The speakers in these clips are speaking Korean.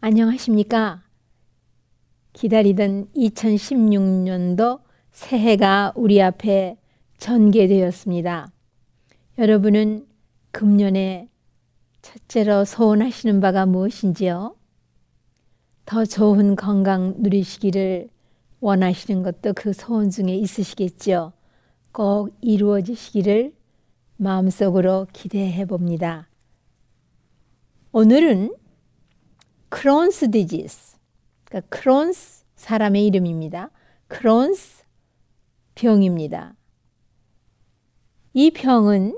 안녕하십니까? 기다리던 2016년도 새해가 우리 앞에 전개되었습니다. 여러분은 금년에 첫째로 소원하시는 바가 무엇인지요? 더 좋은 건강 누리시기를 원하시는 것도 그 소원 중에 있으시겠죠? 꼭 이루어지시기를 마음속으로 기대해 봅니다. 오늘은 크론스 디지스, 그러니까 크론스 사람의 이름입니다. 크론스 병입니다. 이 병은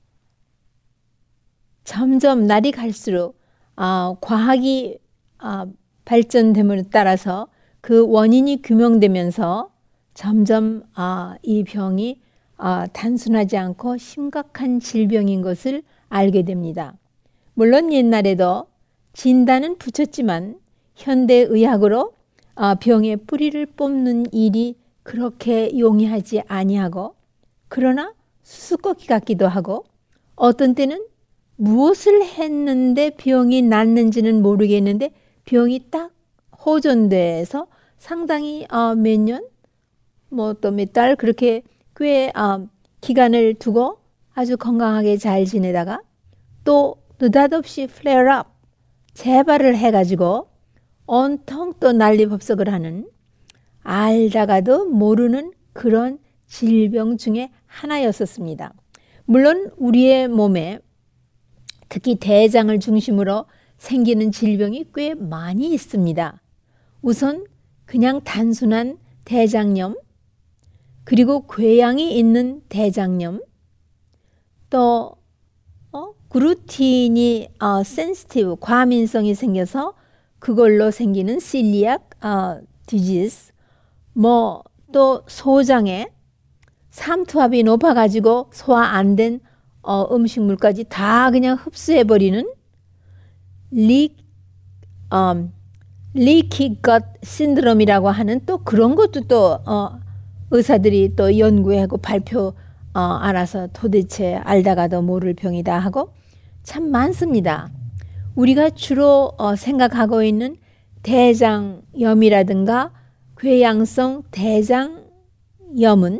점점 날이 갈수록 과학이 발전됨에 따라서 그 원인이 규명되면서 점점 이 병이 단순하지 않고 심각한 질병인 것을 알게 됩니다. 물론 옛날에도 진단은 붙였지만 현대의학으로 병의 뿌리를 뽑는 일이 그렇게 용이하지 아니하고, 그러나 수수께끼 같기도 하고, 어떤 때는 무엇을 했는데 병이 낫는지는 모르겠는데 병이 딱 호전돼서 상당히 몇 년, 또 몇 달 그렇게 꽤 기간을 두고 아주 건강하게 잘 지내다가 또 느닷없이 플레어업, 재발을 해가지고 온통 또 난리법석을 하는, 알다가도 모르는 그런 질병 중에 하나였었습니다. 물론 우리의 몸에 특히 대장을 중심으로 생기는 질병이 꽤 많이 있습니다. 우선 그냥 단순한 대장염, 그리고 궤양이 있는 대장염, 또 글루틴이 센시티브, 과민성이 생겨서 그걸로 생기는 실리악 디지스, 또 소장에 삼투압이 높아가지고 소화 안 된 음식물까지 다 그냥 흡수해버리는 리키 것 신드롬이라고 하는 또 그런 것도 또 의사들이 또 연구하고 알아서 도대체 알다가도 모를 병이다 하고 참 많습니다. 우리가 주로 생각하고 있는 대장염이라든가 궤양성 대장염은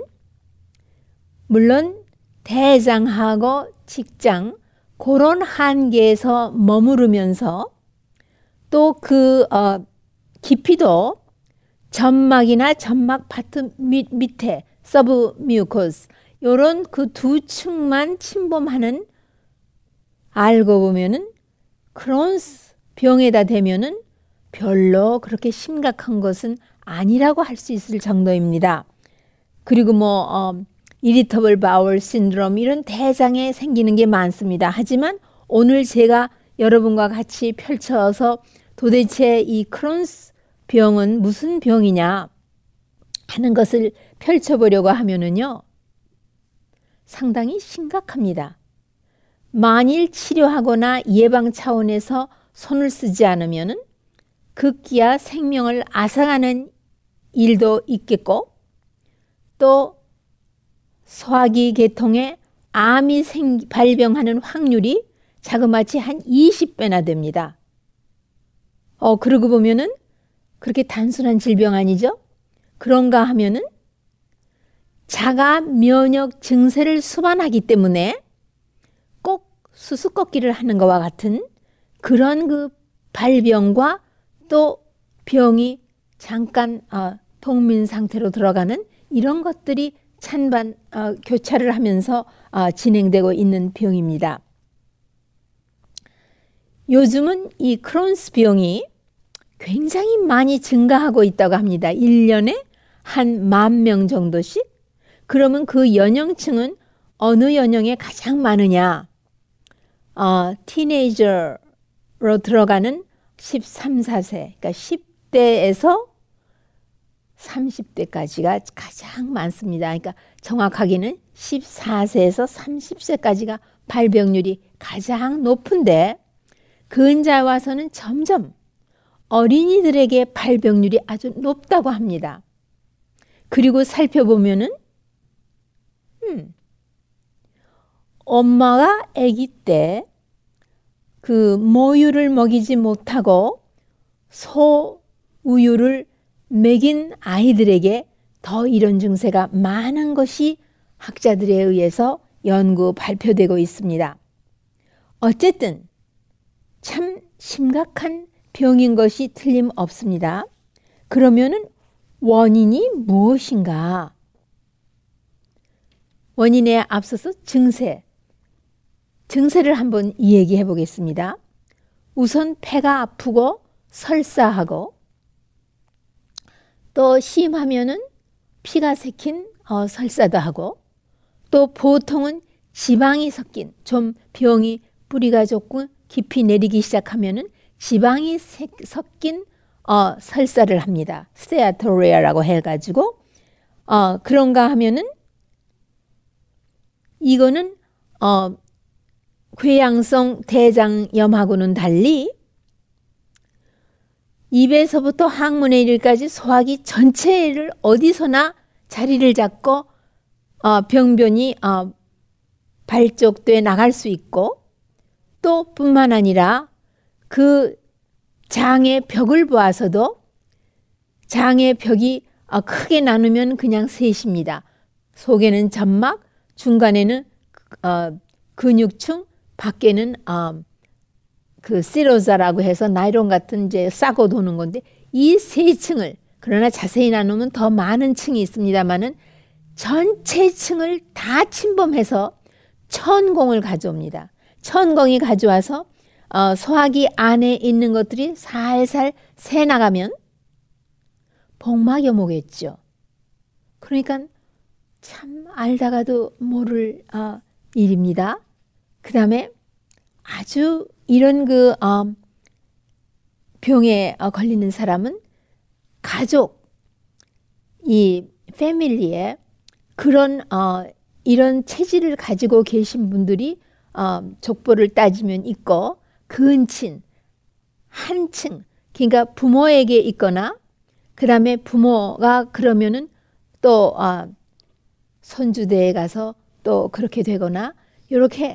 물론 대장하고 직장 그런 한계에서 머무르면서 또 그 깊이도 점막이나 점막 파트 밑에 서브 뮤코스 이런 그 두 층만 침범하는, 알고 보면은 크론스 병에다 대면은 별로 그렇게 심각한 것은 아니라고 할 수 있을 정도입니다. 그리고 이리터블 바울 신드롬 이런 대장에 생기는 게 많습니다. 하지만 오늘 제가 여러분과 같이 펼쳐서 도대체 이 크론스 병은 무슨 병이냐 하는 것을 펼쳐보려고 하면은요, 상당히 심각합니다. 만일 치료하거나 예방 차원에서 손을 쓰지 않으면은 급기야 생명을 앗아가는 일도 있겠고, 또 소화기 계통에 암이 발병하는 확률이 자그마치 한 20배나 됩니다. 그러고 보면은 그렇게 단순한 질병 아니죠? 그런가 하면은 자가 면역 증세를 수반하기 때문에 꼭 수수께끼를 하는 것과 같은 그런 그 발병과 또 병이 잠깐 동민 상태로 들어가는 이런 것들이 찬반 교차를 하면서 진행되고 있는 병입니다. 요즘은 이 크론스 병이 굉장히 많이 증가하고 있다고 합니다. 1년에 한 10,000명 정도씩. 그러면 그 연령층은 어느 연령에 가장 많으냐? 티네이저로 들어가는 13, 14세, 그러니까 10대에서 30대까지가 가장 많습니다. 그러니까 정확하게는 14세에서 30세까지가 발병률이 가장 높은데, 근자에 와서는 점점 어린이들에게 발병률이 아주 높다고 합니다. 그리고 살펴보면은 엄마가 아기 때 그 모유를 먹이지 못하고 소 우유를 먹인 아이들에게 더 이런 증세가 많은 것이 학자들에 의해서 연구 발표되고 있습니다. 어쨌든 참 심각한 병인 것이 틀림없습니다. 그러면은 원인이 무엇인가? 원인에 앞서서 증세를 한번 이야기해 보겠습니다. 우선 배가 아프고 설사하고 또 심하면은 피가 새긴 설사도 하고 또 보통은 지방이 섞인 좀 병이 뿌리가 조금 깊이 내리기 시작하면은 지방이 섞인 설사를 합니다. 스테아토리아라고 해가지고 그런가 하면은 이거는 궤양성 대장염하고는 달리 입에서부터 항문에 이르기까지 소화기 전체를 어디서나 자리를 잡고 병변이 발족돼 나갈 수 있고 또 뿐만 아니라 그 장의 벽을 보아서도 장의 벽이 크게 나누면 그냥 셋입니다. 속에는 점막, 중간에는 근육층, 밖에는 그 시로자라고 해서 나이론 같은 이제 싸고 도는 건데 이 세 층을 그러나 자세히 나누면 더 많은 층이 있습니다만은 전체 층을 다 침범해서 천공을 가져옵니다. 천공이 가져와서 소화기 안에 있는 것들이 살살 새 나가면 복막염 오겠죠. 그러니까 참 알다가도 모를 일입니다. 그 다음에 아주 이런 그 병에 걸리는 사람은 가족, 이 패밀리에 그런 이런 체질을 가지고 계신 분들이 족보를 따지면 있고 근친, 한층, 그러니까 부모에게 있거나 그 다음에 부모가 그러면은 또 손주대에 가서 또 그렇게 되거나 이렇게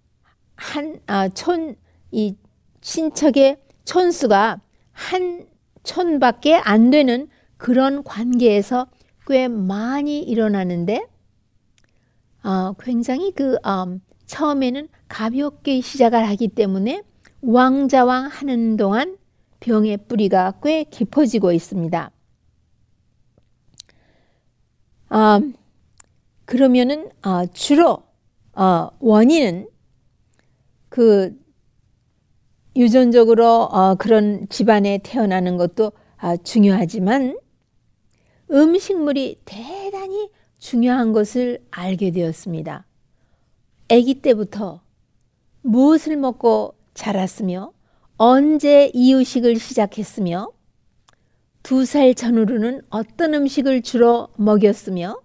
이 친척의 촌수가 한 촌밖에 안 되는 그런 관계에서 꽤 많이 일어나는데 굉장히 처음에는 가볍게 시작을 하기 때문에 왕자왕 하는 동안 병의 뿌리가 꽤 깊어지고 있습니다. 그러면은 주로 원인은 그 유전적으로 그런 집안에 태어나는 것도 중요하지만 음식물이 대단히 중요한 것을 알게 되었습니다. 아기 때부터 무엇을 먹고 자랐으며 언제 이유식을 시작했으며 2살 전후로는 어떤 음식을 주로 먹였으며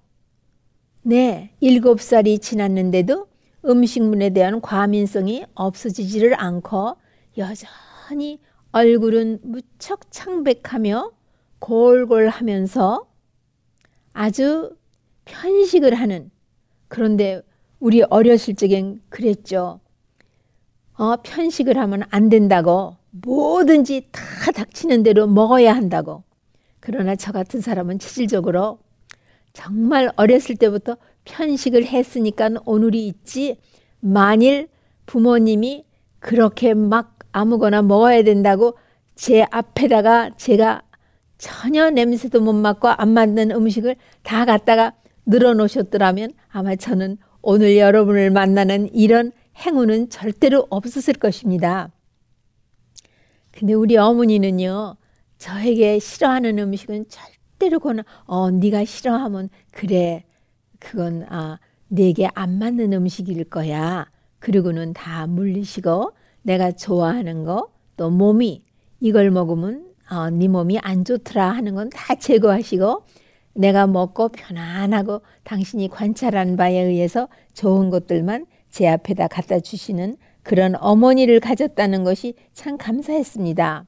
7살이 지났는데도 음식물에 대한 과민성이 없어지지를 않고 여전히 얼굴은 무척 창백하며 골골하면서 아주 편식을 하는, 그런데 우리 어렸을 적엔 그랬죠. 편식을 하면 안 된다고, 뭐든지 다 닥치는 대로 먹어야 한다고. 그러나 저 같은 사람은 체질적으로 정말 어렸을 때부터 편식을 했으니까 오늘이 있지, 만일 부모님이 그렇게 막 아무거나 먹어야 된다고 제 앞에다가 제가 전혀 냄새도 못 맡고 안 맞는 음식을 다 갖다가 늘어놓으셨더라면 아마 저는 오늘 여러분을 만나는 이런 행운은 절대로 없었을 것입니다. 근데 우리 어머니는요, 저에게 싫어하는 음식은 절대로 네가 싫어하면 그래, 그건 내게 안 맞는 음식일 거야. 그리고는 다 물리시고 내가 좋아하는 거, 또 몸이 이걸 먹으면 네 몸이 안 좋더라 하는 건 다 제거하시고 내가 먹고 편안하고 당신이 관찰한 바에 의해서 좋은 것들만 제 앞에다 갖다 주시는 그런 어머니를 가졌다는 것이 참 감사했습니다.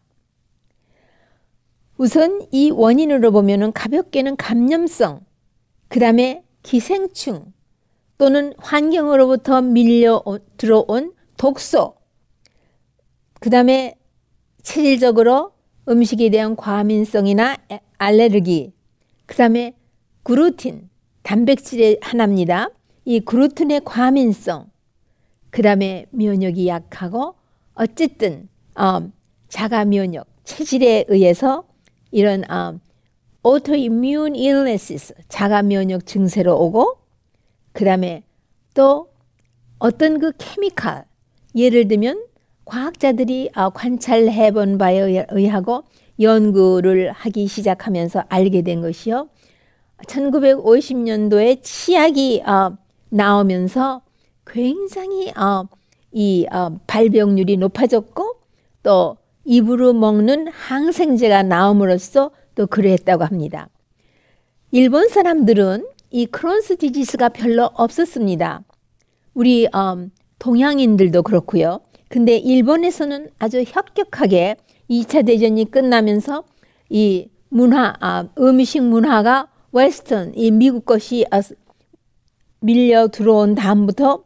우선 이 원인으로 보면은 가볍게는 감염성, 그 다음에 기생충 또는 환경으로부터 밀려 들어온 독소, 그 다음에 체질적으로 음식에 대한 과민성이나 알레르기, 그 다음에 글루틴, 단백질의 하나입니다. 이 글루텐의 과민성, 그 다음에 면역이 약하고 어쨌든 자가 면역, 체질에 의해서 이런 autoimmune illnesses, 자가 면역 증세로 오고, 그 다음에 또 어떤 그 케미칼, 예를 들면 과학자들이 관찰해 본 바에 의하고 연구를 하기 시작하면서 알게 된 것이요. 1950년도에 치약이 나오면서 굉장히 이 발병률이 높아졌고, 또 입으로 먹는 항생제가 나옴으로써 또 그랬다고 합니다. 일본 사람들은 이 크론스 디지스가 별로 없었습니다. 우리 동양인들도 그렇고요. 근데 일본에서는 아주 혁격하게 2차 대전이 끝나면서 이 음식 문화가 웨스턴, 이 미국 것이 밀려 들어온 다음부터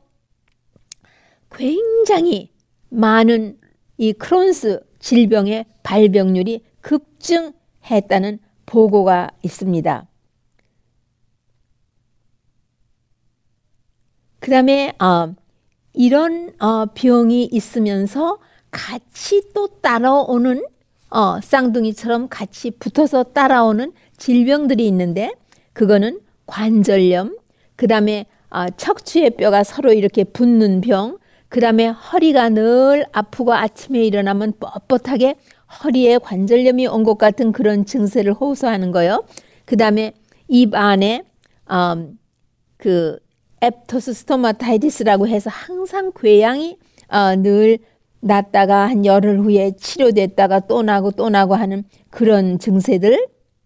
굉장히 많은 이 크론스 질병의 발병률이 급증했다는 보고가 있습니다. 그 다음에 이런 병이 있으면서 같이 또 따라오는 쌍둥이처럼 같이 붙어서 따라오는 질병들이 있는데, 그거는 관절염, 그 다음에 척추의 뼈가 서로 이렇게 붙는 병, 그 다음에 허리가 늘 아프고 아침에 일어나면 뻣뻣하게 허리에 관절염이 온 것 같은 그런 증세를 호소하는 거요. 그 다음에 입 안에 그 앱토스 스토마타이티스라고 해서 항상 궤양이 늘 났다가 한 열흘 후에 치료됐다가 또 나고 하는 그런 증세들.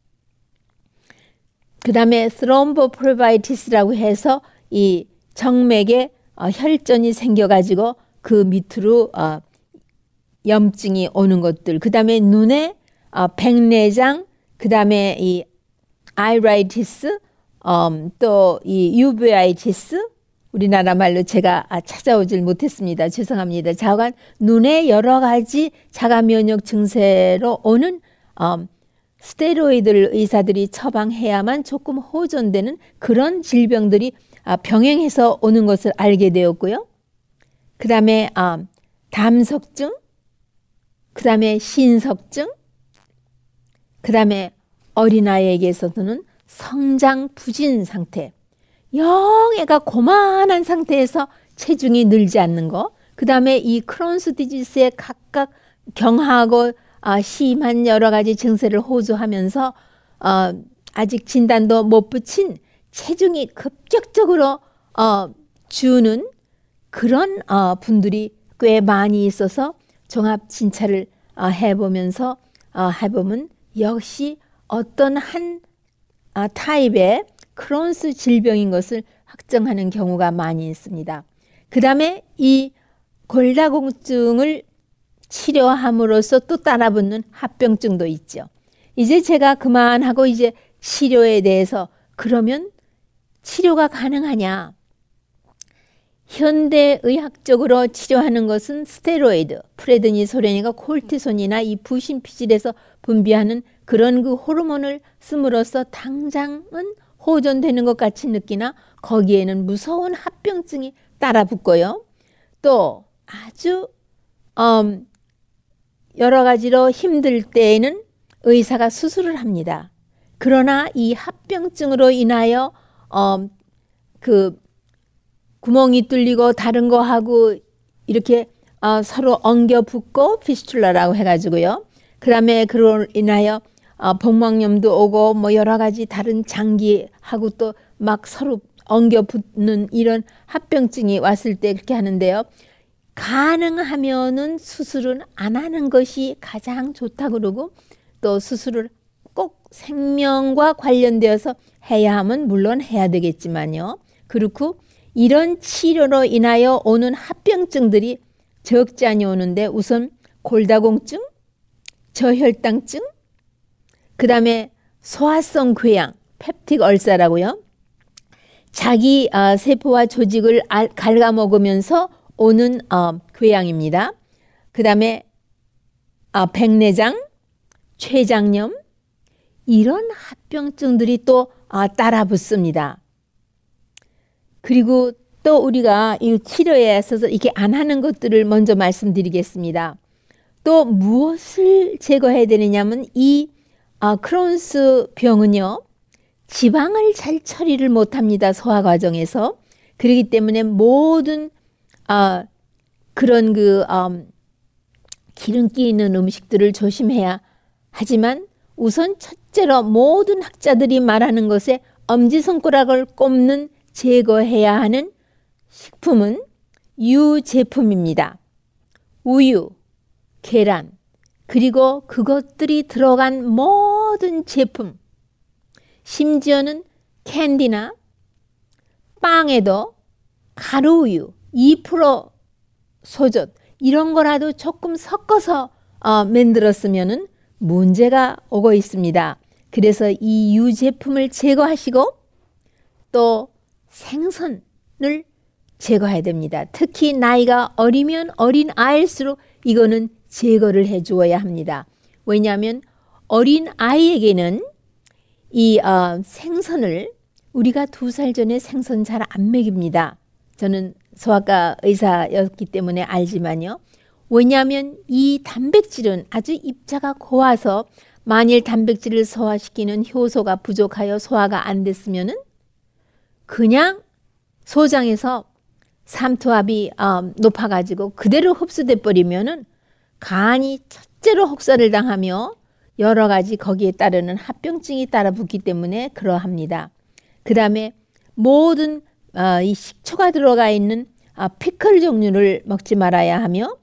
그 다음에 스롬보플바이티스라고 해서 이 정맥에 혈전이 생겨가지고 그 밑으로 염증이 오는 것들. 그 다음에 눈에 백내장, 그 다음에 이 아이라이티스, 또 이 유베아이티스, 우리나라 말로 제가 찾아오질 못했습니다. 죄송합니다. 자관 눈에 여러 가지 자가 면역 증세로 오는 스테로이드를 의사들이 처방해야만 조금 호전되는 그런 질병들이 병행해서 오는 것을 알게 되었고요. 그 다음에 담석증, 그 다음에 신석증, 그 다음에 어린아이에게서는 성장 부진 상태, 영애가 고만한 상태에서 체중이 늘지 않는 거, 그 다음에 이 크론스 디지스의 각각 경하고 심한 여러 가지 증세를 호소하면서 아직 진단도 못 붙인 체중이 급격적으로 주는 그런 분들이 꽤 많이 있어서 종합 진찰을 해보면서 해보면 역시 어떤 한 타입의 크론스 질병인 것을 확정하는 경우가 많이 있습니다. 그 다음에 이 골다공증을 치료함으로써 또 따라붙는 합병증도 있죠. 이제 제가 그만하고 이제 치료에 대해서, 그러면 치료가 가능하냐? 현대의학적으로 치료하는 것은 스테로이드, 프레드니소린이나 콜티손이나 이 부신피질에서 분비하는 그런 그 호르몬을 씀으로써 당장은 호전되는 것 같이 느끼나 거기에는 무서운 합병증이 따라 붙고요. 또 아주 여러 가지로 힘들 때에는 의사가 수술을 합니다. 그러나 이 합병증으로 인하여 그 구멍이 뚫리고 다른 거 하고 이렇게 서로 엉겨 붙고 피스툴라라고 해가지고요. 그 다음에 그로 인하여 복막염도 오고 뭐 여러 가지 다른 장기하고 또 막 서로 엉겨 붙는 이런 합병증이 왔을 때 그렇게 하는데요. 가능하면은 수술은 안 하는 것이 가장 좋다고 그러고, 또 수술을 꼭 생명과 관련되어서 해야 하면 물론 해야 되겠지만요. 그렇고 이런 치료로 인하여 오는 합병증들이 적지 않이 오는데, 우선 골다공증, 저혈당증, 그 다음에 소화성 궤양, 펩틱 얼사라고요. 자기 세포와 조직을 갉아먹으면서 오는 궤양입니다. 그 다음에 백내장, 췌장염 이런 합병증들이 또 따라 붙습니다. 그리고 또 우리가 이 치료에 있어서 이렇게 안 하는 것들을 먼저 말씀드리겠습니다. 또 무엇을 제거해야 되느냐면 이 크론스 병은요. 지방을 잘 처리를 못합니다. 소화 과정에서. 그렇기 때문에 모든 그런 기름기 있는 음식들을 조심해야 하지만 우선 첫째로 모든 학자들이 말하는 것에 엄지손가락을 꼽는 제거해야 하는 식품은 유제품입니다. 우유, 계란, 그리고 그것들이 들어간 모든 제품, 심지어는 캔디나 빵에도 가루우유, 2% 소젖 이런 거라도 조금 섞어서 만들었으면 문제가 오고 있습니다. 그래서 이 유제품을 제거하시고 또 생선을 제거해야 됩니다. 특히 나이가 어리면 어린 아이일수록 이거는 제거를 해 주어야 합니다. 왜냐하면 어린 아이에게는 이 생선을 우리가 2살 전에 생선 잘 안 먹입니다. 저는 소아과 의사였기 때문에 알지만요. 왜냐하면 이 단백질은 아주 입자가 고와서 만일 단백질을 소화시키는 효소가 부족하여 소화가 안 됐으면은 그냥 소장에서 삼투압이 높아가지고 그대로 흡수돼 버리면은 간이 첫째로 혹사를 당하며 여러 가지 거기에 따르는 합병증이 따라 붙기 때문에 그러합니다. 그 다음에 모든 이 식초가 들어가 있는 피클 종류를 먹지 말아야 하며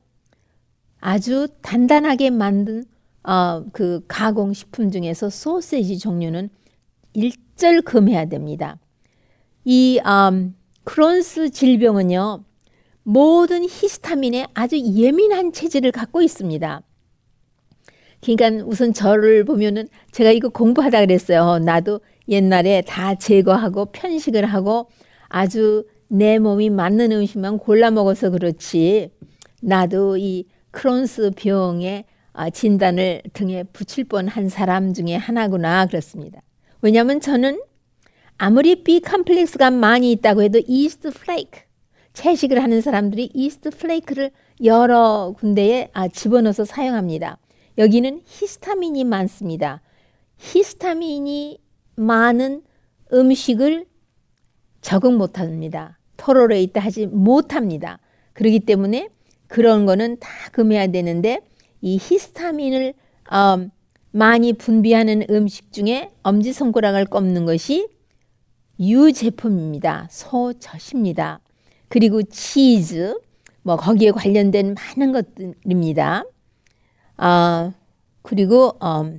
아주 단단하게 만든 그 가공식품 중에서 소세지 종류는 일절 금해야 됩니다. 이 크론스 질병은요. 모든 히스타민에 아주 예민한 체질을 갖고 있습니다. 그러니까 우선 저를 보면은 제가 이거 공부하다 그랬어요. 나도 옛날에 다 제거하고 편식을 하고 아주 내 몸이 맞는 음식만 골라 먹어서 그렇지 나도 이 크론스 병의 진단을 등에 붙일 뻔한 사람 중에 하나구나 그렇습니다. 왜냐하면 저는 아무리 B 컴플렉스가 많이 있다고 해도 이스트 플레이크 채식을 하는 사람들이 이스트 플레이크를 여러 군데에 집어넣어서 사용합니다. 여기는 히스타민이 많습니다. 히스타민이 많은 음식을 적응 못합니다. 토로레이트 하지 못합니다. 그렇기 때문에 그런 거는 다 금해야 되는데 이 히스타민을 많이 분비하는 음식 중에 엄지손가락을 꼽는 것이 유제품입니다. 소젖입니다. 그리고 치즈, 뭐 거기에 관련된 많은 것들입니다. 그리고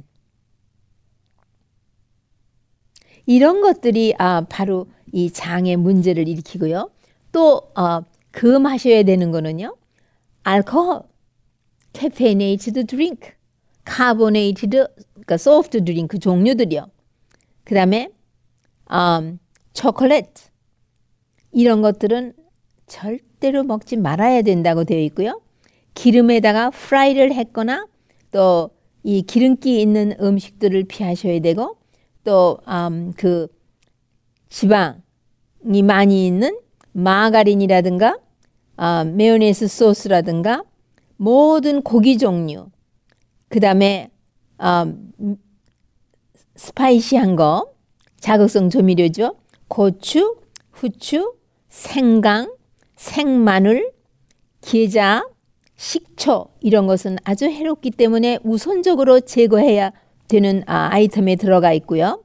이런 것들이 바로 이 장의 문제를 일으키고요. 또 금하셔야 되는 거는요. 알코올, caffeinated drink, carbonated, 그러니까 soft drink 종류들이요. 그 다음에 초콜릿 이런 것들은 절대로 먹지 말아야 된다고 되어 있고요. 기름에다가 프라이를 했거나 또 이 기름기 있는 음식들을 피하셔야 되고 또 그 지방이 많이 있는 마가린이라든가 메요네즈 소스라든가 모든 고기 종류 그 다음에 스파이시한 거 자극성 조미료죠. 고추, 후추, 생강, 생마늘, 게자, 식초 이런 것은 아주 해롭기 때문에 우선적으로 제거해야 되는 아이템에 들어가 있고요.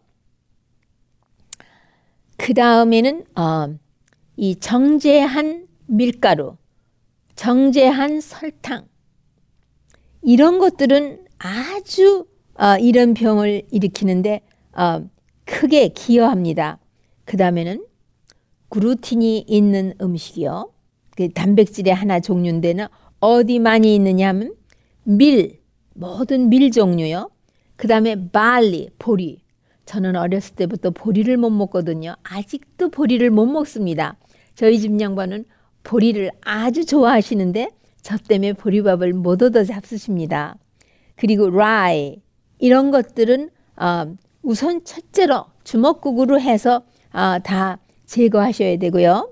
그 다음에는 이 정제한 밀가루, 정제한 설탕 이런 것들은 아주 이런 병을 일으키는데 크게 기여합니다. 그 다음에는 글루틴이 있는 음식이요. 그 단백질의 하나 종류인데는 어디 많이 있느냐 하면 밀, 모든 밀 종류요. 그 다음에 barley, 보리. 저는 어렸을 때부터 보리를 못 먹거든요. 아직도 보리를 못 먹습니다. 저희 집 양반은 보리를 아주 좋아하시는데 저 때문에 보리밥을 못 얻어 잡수십니다. 그리고 rye 이런 것들은 우선 첫째로 주먹구구로 해서 다 제거하셔야 되고요.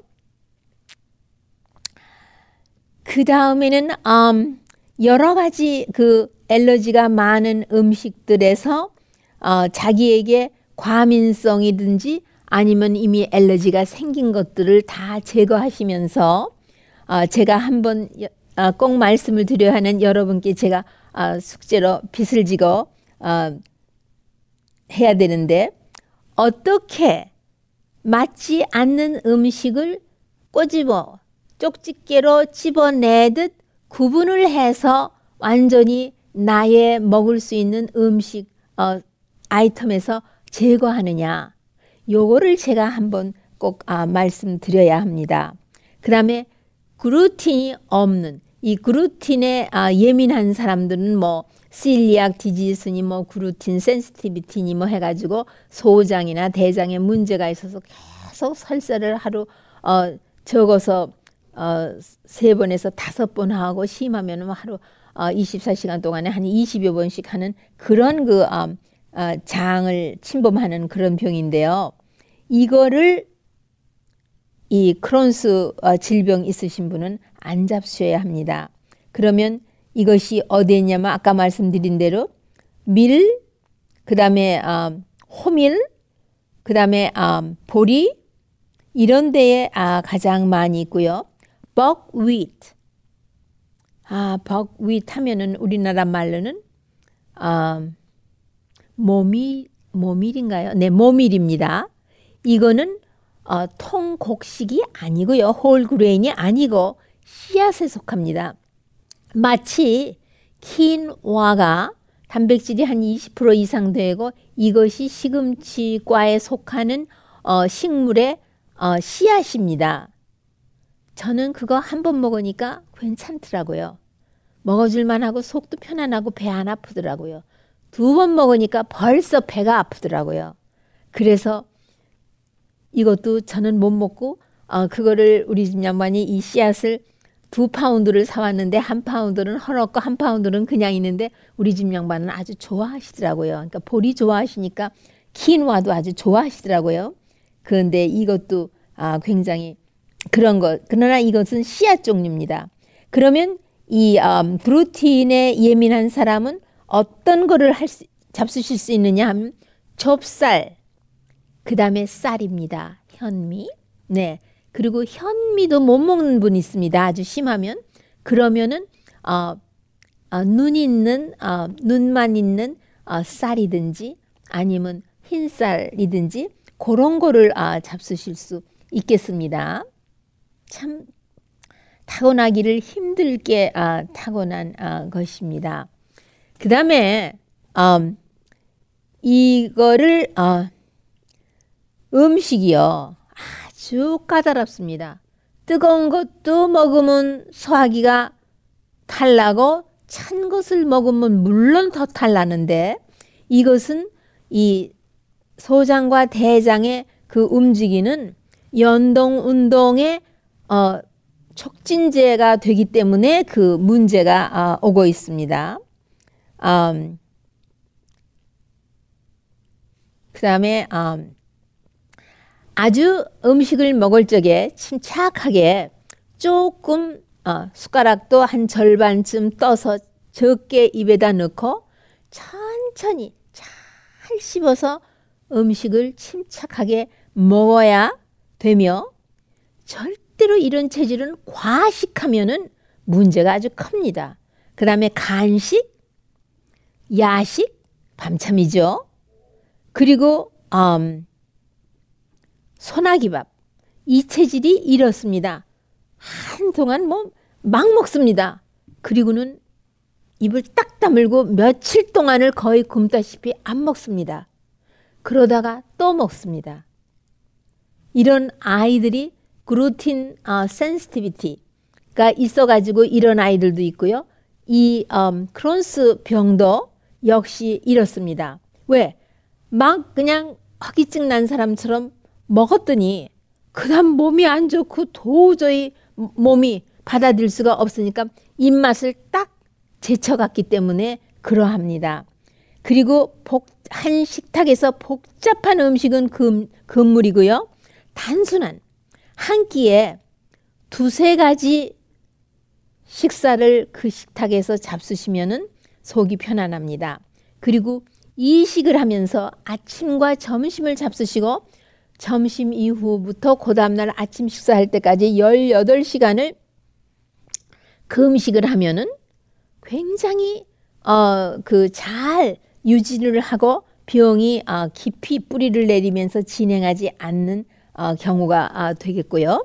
그 다음에는 여러 가지 그 알러지가 많은 음식들에서 자기에게 과민성이든지 아니면 이미 알러지가 생긴 것들을 다 제거하시면서 제가 한번 꼭 말씀을 드려야 하는 여러분께 제가 숙제로 빚을 지고 해야 되는데, 어떻게 맞지 않는 음식을 꼬집어 쪽집게로 집어내듯 구분을 해서 완전히 나의 먹을 수 있는 음식 아이템에서 제거하느냐, 요거를 제가 한번 꼭 말씀드려야 합니다. 그 다음에 글루틴이 없는, 이 글루틴에 예민한 사람들은 뭐 실리악 디지스니 뭐 글루틴 센시티비티니 뭐 해가지고 소장이나 대장에 문제가 있어서 계속 설사를 하루 적어서 3번에서 5번 하고 심하면 하루 24시간 동안에 한 20여 번씩 하는 그런 그 장을 침범하는 그런 병인데요. 이거를 이 크론스 질병 있으신 분은 안 잡수셔야 합니다. 그러면 이것이 어디에 있냐면 아까 말씀드린 대로 밀, 그 다음에 호밀, 그 다음에 보리, 이런 데에 가장 많이 있고요. buckwheat. buckwheat 하면은 우리나라 말로는 모밀인가요? 네, 모밀입니다. 이거는 통곡식이 아니고요. 홀그레인이 아니고 씨앗에 속합니다. 마치 킨와가 단백질이 한 20% 이상 되고 이것이 시금치과에 속하는 식물의 씨앗입니다. 저는 그거 한 번 먹으니까 괜찮더라고요. 먹어줄만 하고 속도 편안하고 배 안 아프더라고요. 2번 먹으니까 벌써 배가 아프더라고요. 그래서 이것도 저는 못 먹고 그거를 우리 집 양반이 이 씨앗을 2파운드를 사왔는데 1파운드는 헐었고 1파운드는 그냥 있는데 우리 집 양반은 아주 좋아하시더라고요. 그러니까 보리 좋아하시니까 킨와도 아주 좋아하시더라고요. 그런데 이것도 굉장히 그런 것. 그러나 이것은 씨앗 종류입니다. 그러면 이 글루틴에 예민한 사람은 어떤 거를 잡수실 수 있느냐 하면 좁쌀, 그 다음에 쌀입니다. 현미. 네. 그리고 현미도 못 먹는 분이 있습니다. 아주 심하면. 그러면은 눈만 있는 쌀이든지 아니면 흰쌀이든지 그런 거를 잡수실 수 있겠습니다. 참 타고나기를 힘들게 타고난 것입니다. 그 다음에 이거를 음식이요. 아주 까다롭습니다. 뜨거운 것도 먹으면 소화기가 탈나고 찬 것을 먹으면 물론 더 탈나는데 이것은 이 소장과 대장의 그 움직이는 연동 운동의 촉진제가 되기 때문에 그 문제가 오고 있습니다. 그 다음에 아주 음식을 먹을 적에 침착하게 조금 숟가락도 한 절반쯤 떠서 적게 입에다 넣고 천천히 잘 씹어서 음식을 침착하게 먹어야 되며 절대로 이런 체질은 과식하면은 문제가 아주 큽니다. 그 다음에 간식, 야식, 밤참이죠. 그리고 소나기밥. 이 체질이 이렇습니다. 한동안 막 먹습니다. 그리고는 입을 딱 다물고 며칠 동안을 거의 굶다시피 안 먹습니다. 그러다가 또 먹습니다. 이런 아이들이 글루틴 센시티비티가 있어가지고 이런 아이들도 있고요. 이 크론스 병도 역시 이렇습니다. 왜? 막 그냥 허기증 난 사람처럼 먹었더니 그 다음 몸이 안 좋고 도저히 몸이 받아들일 수가 없으니까 입맛을 딱 제쳐갔기 때문에 그러합니다. 그리고 한 식탁에서 복잡한 음식은 금물이고요. 단순한 한 끼에 두세 가지 식사를 그 식탁에서 잡수시면은 속이 편안합니다. 그리고 이식을 하면서 아침과 점심을 잡수시고 점심 이후부터 그 다음날 아침 식사할 때까지 18시간을 금식을 하면은 굉장히 잘 유지를 하고 병이 깊이 뿌리를 내리면서 진행하지 않는 경우가 되겠고요.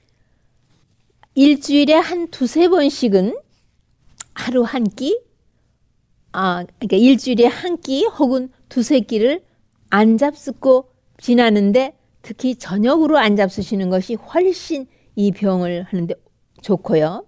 일주일에 한 두세 번씩은 하루 한 끼, 그러니까 일주일에 한 끼 혹은 두세 끼를 안 잡수고 지나는데 특히 저녁으로 안 잡수시는 것이 훨씬 이 병을 하는데 좋고요.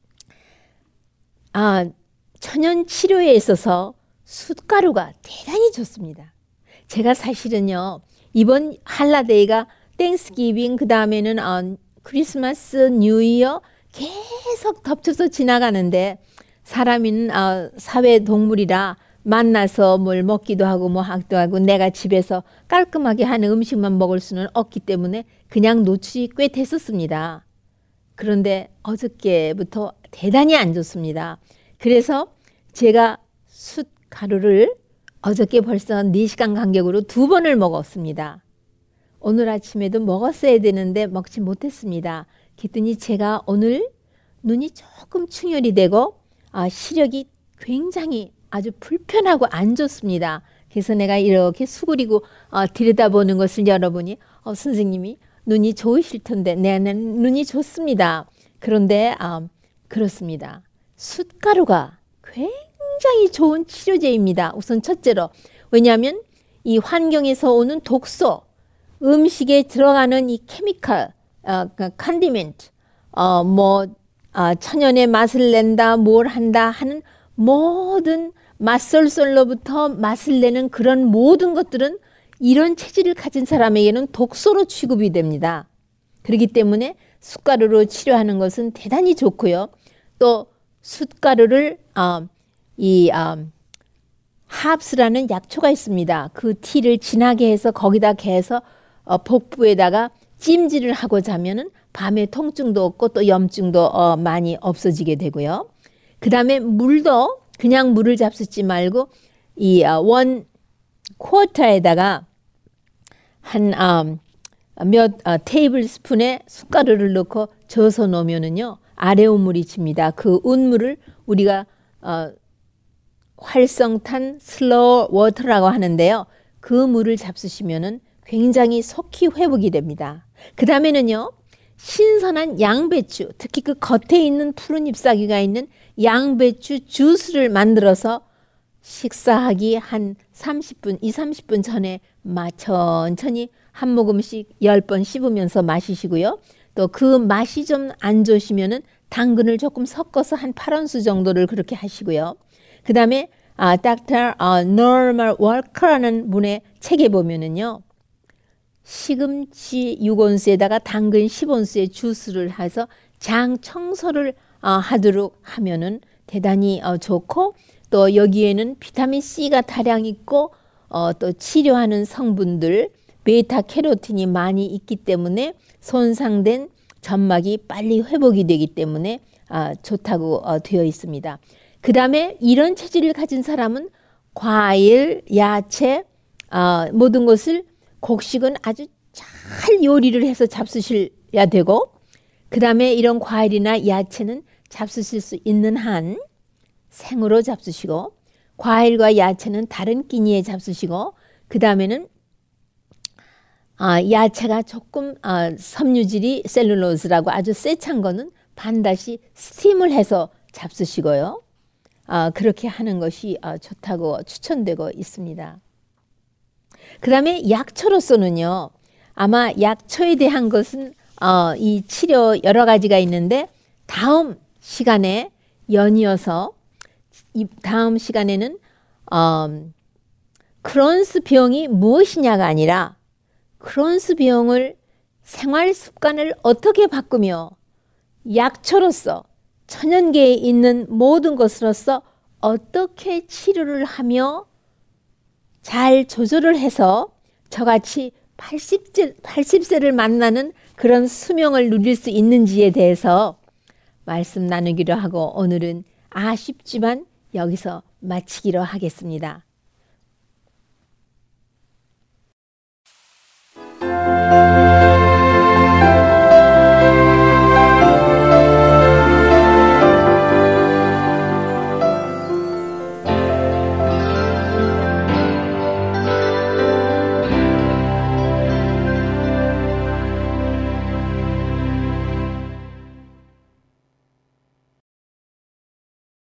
천연 치료에 있어서 숯가루가 대단히 좋습니다. 제가 사실은요, 이번 할라데이가 땡스기빙, 그 다음에는 크리스마스, 뉴이어 계속 덮쳐서 지나가는데 사람은 사회 동물이라 만나서 뭘 먹기도 하고 뭐 하기도 하고 내가 집에서 깔끔하게 하는 음식만 먹을 수는 없기 때문에 그냥 노출이 꽤 됐었습니다. 그런데 어저께부터 대단히 안 좋습니다. 그래서 제가 숯가루를 어저께 벌써 4시간 간격으로 2번을 먹었습니다. 오늘 아침에도 먹었어야 되는데 먹지 못했습니다. 그랬더니 제가 오늘 눈이 조금 충혈이 되고 시력이 굉장히 아주 불편하고 안 좋습니다. 그래서 내가 이렇게 수그리고 들여다보는 것을 여러분이 선생님이 눈이 좋으실 텐데 네, 눈이 좋습니다. 그런데 그렇습니다. 숯가루가 굉장히 좋은 치료제입니다. 우선 첫째로 왜냐하면 이 환경에서 오는 독소, 음식에 들어가는 이 케미컬, 컨디멘트, 천연의 맛을 낸다, 뭘 한다 하는 모든 맛설설로부터 맛을 내는 그런 모든 것들은 이런 체질을 가진 사람에게는 독소로 취급이 됩니다. 그렇기 때문에 숯가루로 치료하는 것은 대단히 좋고요. 또 숯가루를 합스라는 약초가 있습니다. 그 티를 진하게 해서 거기다 개서 복부에다가 찜질을 하고 자면은 밤에 통증도 없고 또 염증도 많이 없어지게 되고요. 그 다음에 물도 그냥 물을 잡수지 말고 이 원 쿼터에다가 한 몇 테이블 스푼의 숯가루를 넣고 저어서 놓으면은요 아레오물이 칩니다. 그 운물을 우리가 활성탄 슬로우 워터라고 하는데요. 그 물을 잡수시면은 굉장히 속히 회복이 됩니다. 그 다음에는요 신선한 양배추, 특히 그 겉에 있는 푸른 잎사귀가 있는 양배추 주스를 만들어서 식사하기 한 30분, 30분 전에 천천히 한 모금씩 10번 씹으면서 마시시고요. 또 그 맛이 좀 안 좋으시면은 당근을 조금 섞어서 한 8온스 정도를 그렇게 하시고요. 그 다음에 닥터 노멀 월커라는 분의 책에 보면은요. 시금치 6온스에다가 당근 10온스의 주스를 해서 장 청소를 하도록 하면은 대단히 좋고 또 여기에는 비타민 C가 다량 있고 또 치료하는 성분들 베타 캐로틴이 많이 있기 때문에 손상된 점막이 빨리 회복이 되기 때문에 좋다고 되어 있습니다. 그 다음에 이런 체질을 가진 사람은 과일, 야채 모든 것을 곡식은 아주 잘 요리를 해서 잡수셔야 되고 그 다음에 이런 과일이나 야채는 잡수실 수 있는 한 생으로 잡수시고 과일과 야채는 다른 끼니에 잡수시고 그 다음에는 야채가 조금 섬유질이 셀룰로스라고 아주 세찬 거는 반드시 스팀을 해서 잡수시고요. 그렇게 하는 것이 좋다고 추천되고 있습니다. 그 다음에 약초로서는요. 아마 약초에 대한 것은 이 치료 여러 가지가 있는데 다음 시간에 연이어서 이 다음 시간에는 크론스 병이 무엇이냐가 아니라 크론스 병을 생활 습관을 어떻게 바꾸며 약초로서 천연계에 있는 모든 것으로서 어떻게 치료를 하며 잘 조절을 해서 저같이 80세를 만나는 그런 수명을 누릴 수 있는지에 대해서 말씀 나누기로 하고 오늘은 아쉽지만 여기서 마치기로 하겠습니다.